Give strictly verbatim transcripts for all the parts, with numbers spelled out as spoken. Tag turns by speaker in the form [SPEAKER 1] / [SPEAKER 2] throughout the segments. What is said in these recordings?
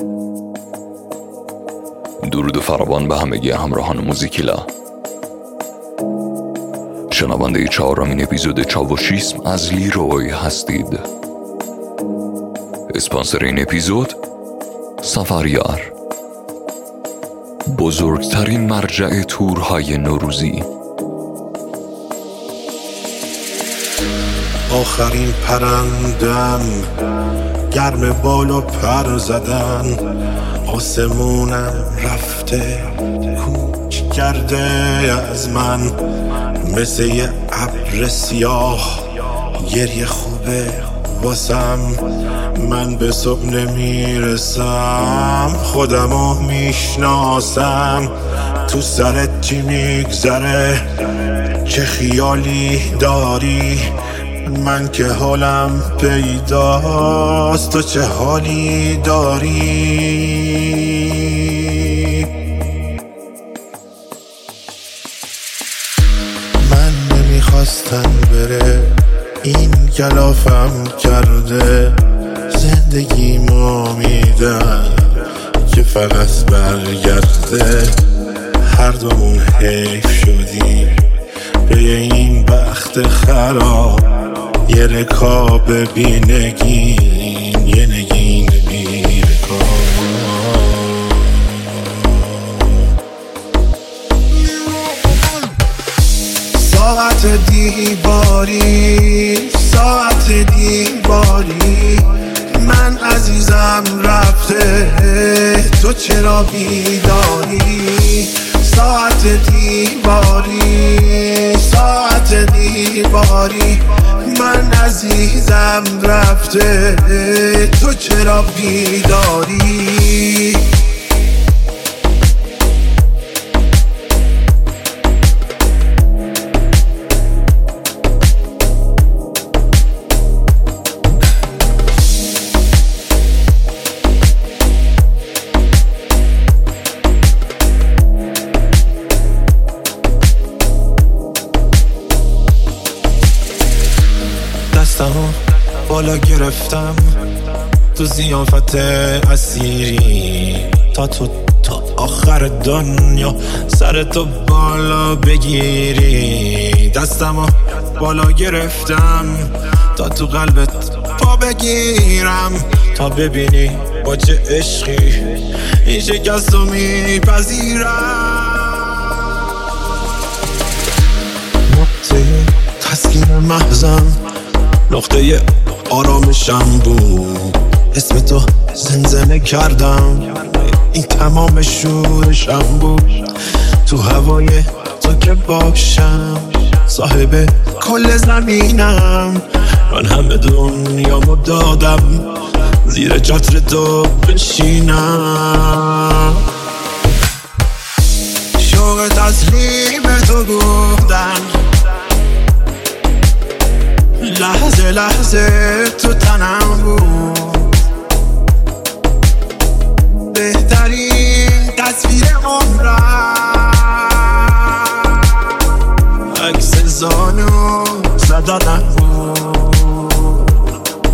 [SPEAKER 1] درود فراوان به همگی همراهان موزیکیلا. شنونده چهارمین اپیزود چاوشیسم از لیروی هستید. اسپانسر این اپیزود سفریار، بزرگترین مرجع تورهای نوروزی.
[SPEAKER 2] آخرین پرندم گرم بالا پر زدن، آسمونم رفته کوچ کرده از من، مثل یه ابر سیاه گریه خوبه واسم. من به صبح نمیرسم، خودمو میشناسم. تو سرت چی میگذره؟ چه خیالی داری؟ من که حالم پیداست، تو چه حالی داری؟ من نمیخواستم بره، این کلافم کرده. زندگیمو میدن که فقط برگرده. هر دومون حیف شدیم به این بخت خراب. یه رکاب بی نگین، یه نگین بی رکاب. ساعت دیواری، ساعت دیواری، من عزیزم رفته، تو چرا بیداری؟ ساعت دیواری، ساعت دیواری، من عزیزم رفته، تو چرا بیداری؟ دستمو بالا گرفتم تو ضیافت اسیری، تا تو تا آخر دنیا سر تو بالا بگیری. دستمو بالا گرفتم تا تو قلبت پا بگیرم، تا ببینی با چه عشقی این شکست رو میپذیرم. نقطه تسکین محضم، نقطه آرامشم بود. اسم تو زمزمه کردم، این تمام شورشم بود. تو هوای تو که باشم، صاحب کل زمینم. من همه دنیامو دادم زیر چتر تو بشینم. شوق تسلیم تو گفتم، لحظه لحظه تو تنم بود. بهترین تصویر عمرم، عکس زانو زدنم بود،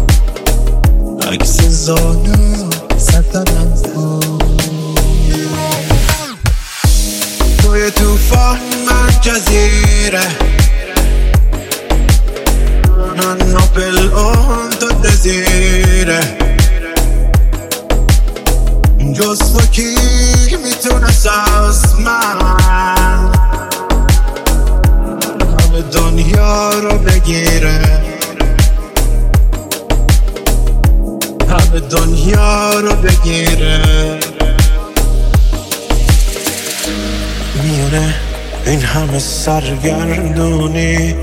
[SPEAKER 2] عکس زانو زدنم بود. توی توفان من جزیره، من ناپل اون تو دزیره. جز تو کی میتونست از من همه دنیا رو بگیره، همه دنیا رو بگیره. میونه این همه سرگردونی،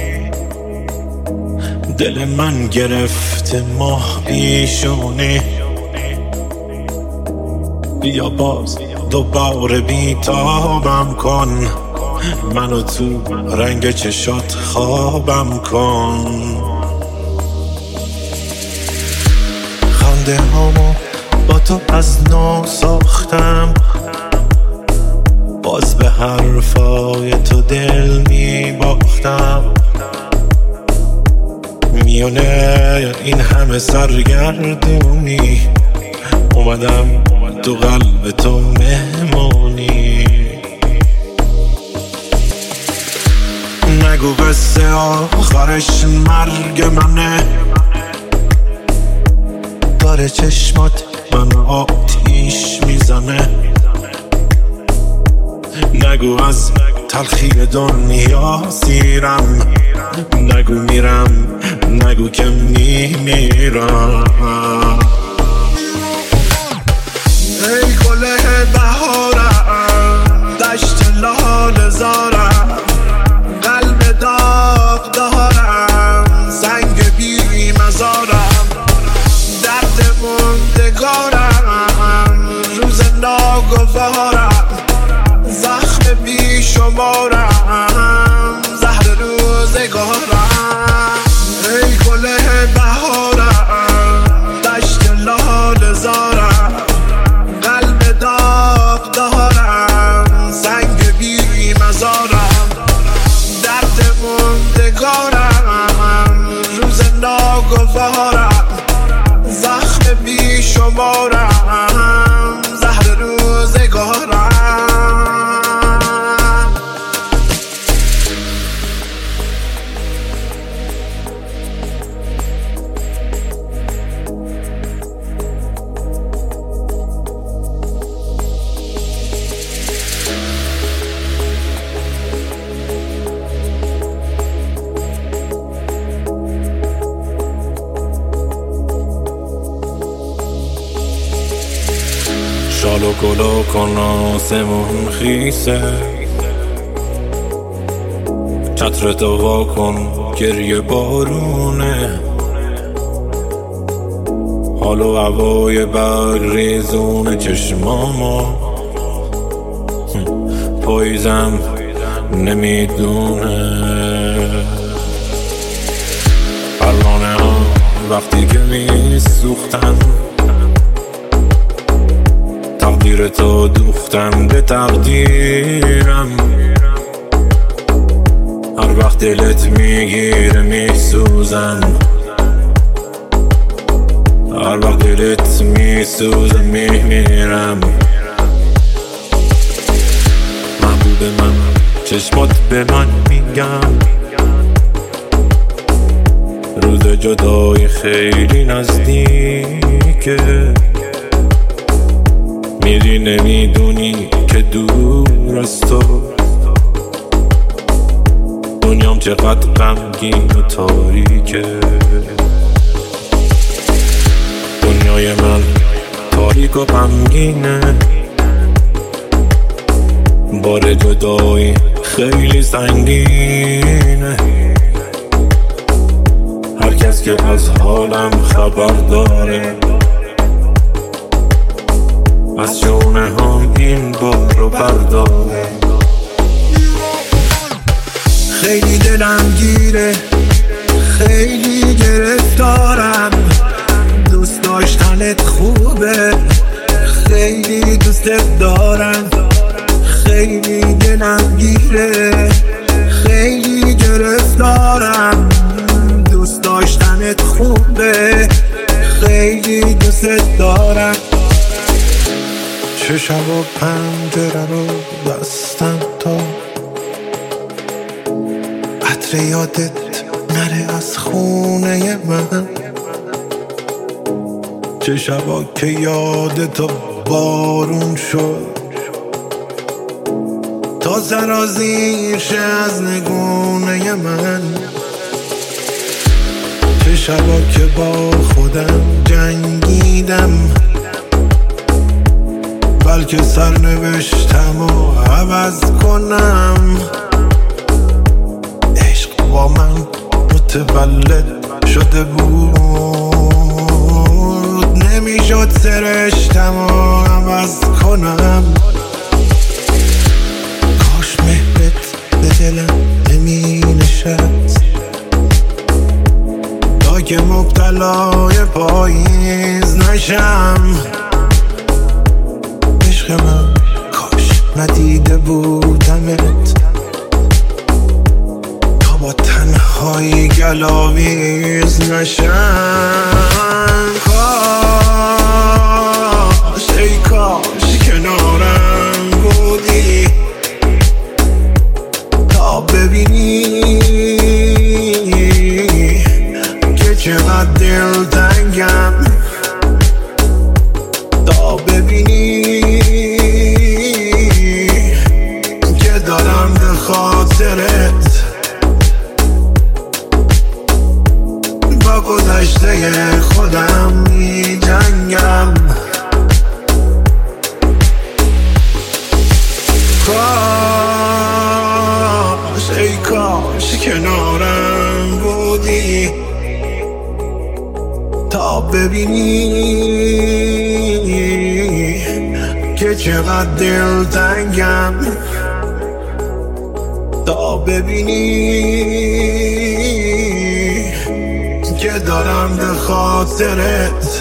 [SPEAKER 2] دل من گرفته ماه بیشونی. بیا باز دوباره بیتابم کن، منو تو رنگ چشات خوابم کن. خنده هامو با تو از نو ساختم، باز به حرفای تو دل می باختم. میونه این همه سرگردونی، اومدم تو قلب تو مهمونی. نگو قصه آخرش مرگ منه، داره چشمات من آتیش میزنه. نگو از تلخی دنیا سیرم، نگو میرم، نگو که میمیرم. ای گله بهارم، دشت لاله زارم، قلب داغ دارم، سنگ بی مزارم، درد موندگارم، روز ناگوارم، زخم بی شمارم، زهر روزگارم. ای گله بهارم، دشت لاله زارم، قلب داغ دارم، سنگ بی مزارم، درد موندگارم، روز ناگوارم، زخم بی شمارم، زهر روزگارم. شالو گلو کن آسمون خیسه، چتر تو وا کن گریه بارونه، حال و هوای برگ ریزون چشمامو پاییزم نمیدونه. پروانه ها وقتی که میسوختن، تقدیر تو دوختم به تقدیرم. هر وقت دلت میگیره میسوزم، هر وقت دلت میسوزه میمیرم. محبوب من چشمات به من میگم، روز جدایی خیلی نزدیکه. میری نمیدونی که دور از تو دنیام چقدر غمگین و تاریکه. دنیای من تاریک و غمگینه، بار جدایی خیلی سنگینه. هر کس که از حالم خبر داره، از شونه هم این بار رو برداره. خیلی دلم گیره، خیلی گرفتارم، دوست داشتنت خوبه، خیلی دوستت دارم. خیلی دلم گیره، خیلی گرفتارم، دوست داشتنت خوبه، خیلی دوستت دارم. چه شب و پنجره رو بستم تا عطر یادت نره از خونه من. چه شبا که یادت بارون شد تا سرازیر شه از نگونه من. چه شبا که با خودم جنگیدم، بلکه سرنوشتم و عوض کنم. عشق با من متولد شده بود، نمیشد سرشتم و عوض کنم. کاش مهرت به دلم نمی نشست، تا که مبتلای پاییز نشم. عشق من کاش ندیده بودمت، تا با تنهایی گلاویز نشم. کاش ببینی که دارم به خاطرت با گذشته خودم می جنگم. کاش ای کاش کنارم بودی تا ببینی که چقدر دلتنگم، تا ببینی که دارم به خاطرت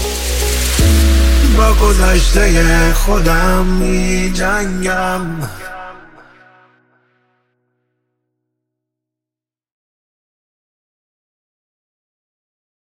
[SPEAKER 2] با گذشته خودم می جنگم.